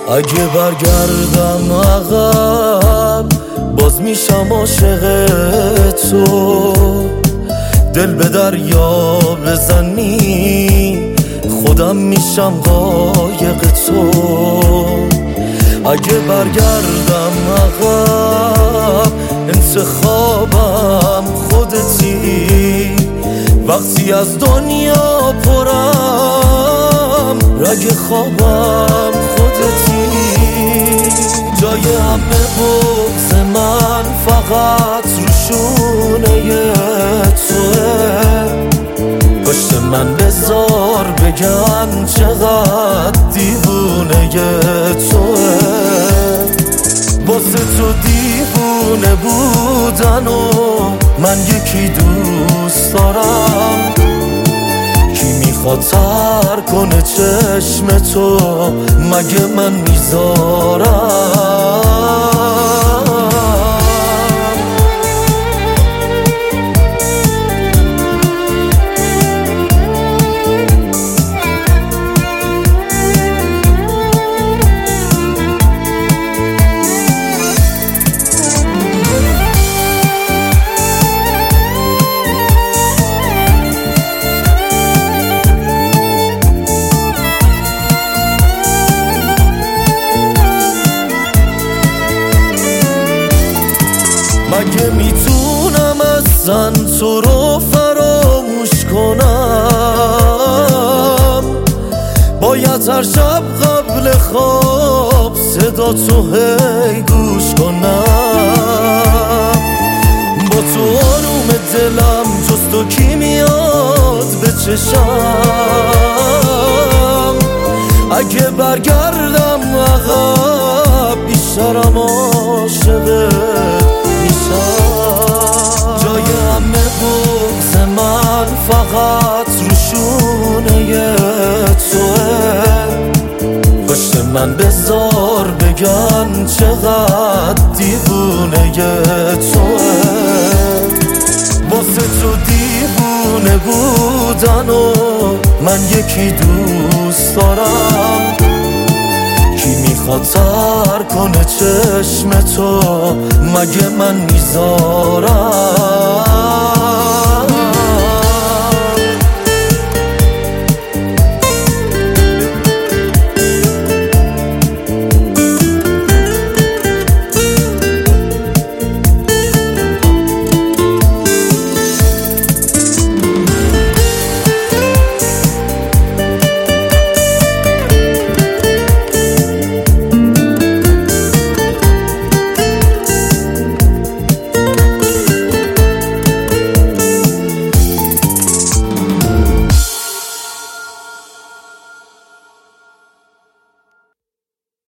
اگه برگردم عقب باز میشم عاشق تو، دل به دریا بزنی خودم میشم قایق تو. اگه برگردم عقب انتخابم خودتی، وقتی از دنیا پرم رگ خوابم خودتی. جای همه بغض من فقط روشونه توه، پشت من بذار بگن چقدر دیوونه توه. واسه تو دیوونه بودن و من یکی دوست دارم، کی میخواد تر کنه چشم تو مگه من میذارم. مگه میتونم اصلا تو رو فراموش کنم؟ باید هر شب قبل خواب صدا تو هی گوش کنم. با تو آروم دلم جز تو کی میاد به چشم؟ اگه برگردم عقب بیشترم عاشقت میشم. جای همه بغض من فقط روشونه توه، پشت من بذار بگن چقدر دیوونه توه. واسه تو دیوونه بودن و من یکی دوست دارم، کی میخواد تر کنه چشم تو مگه من میذارم.